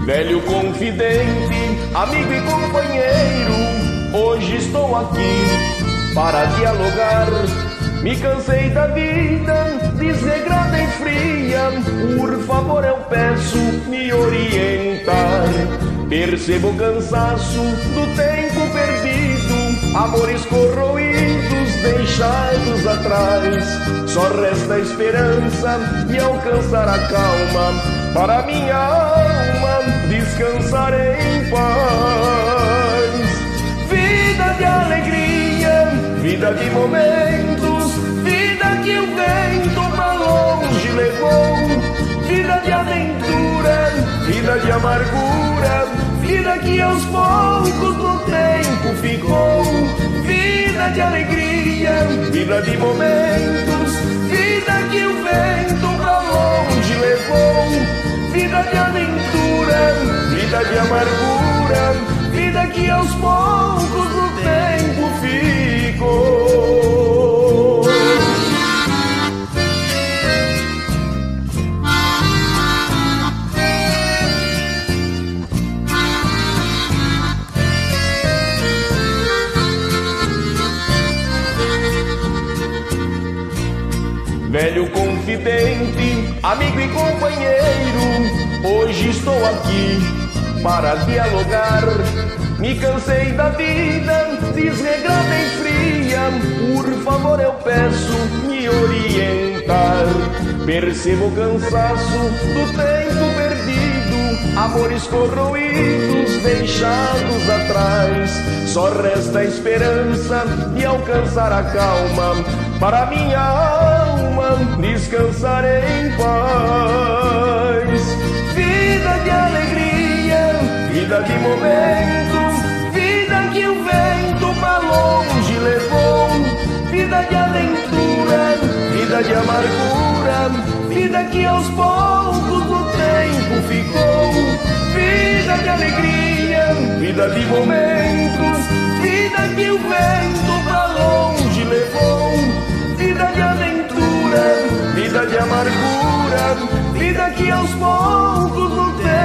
Velho confidente, amigo e companheiro, hoje estou aqui para dialogar. Me cansei da vida desregrada e fria, por favor eu peço me orientar. Percebo o cansaço do tempo perdido, amores corroídos deixados atrás. Só resta a esperança de alcançar a calma, para minha alma descansar em paz. Vida de alegria, vida de momentos, vida que o vento pra longe levou. Vida de aventura, vida de amargura, vida que aos poucos no tempo ficou. Vida de alegria, vida de momentos, vida que o vento pra longe levou. Vida de aventura, vida de amargura, vida que aos poucos no tempo ficou. Velho confidente, amigo e companheiro, hoje estou aqui para dialogar. Me cansei da vida desregrada e fria, por favor eu peço me orientar. Percebo o cansaço do tempo perdido, amores corroídos deixados atrás. Só resta a esperança de alcançar a calma, para minha alma descansar em paz. Vida de alegria, vida de momentos, vida que o vento pra longe levou. Vida de aventura, vida de amargura, vida que aos poucos no tempo ficou. Vida de alegria, vida de momentos, vida que o vento pra longe levou. Vida de aventura, vida de amargura, vida que aos poucos no tempo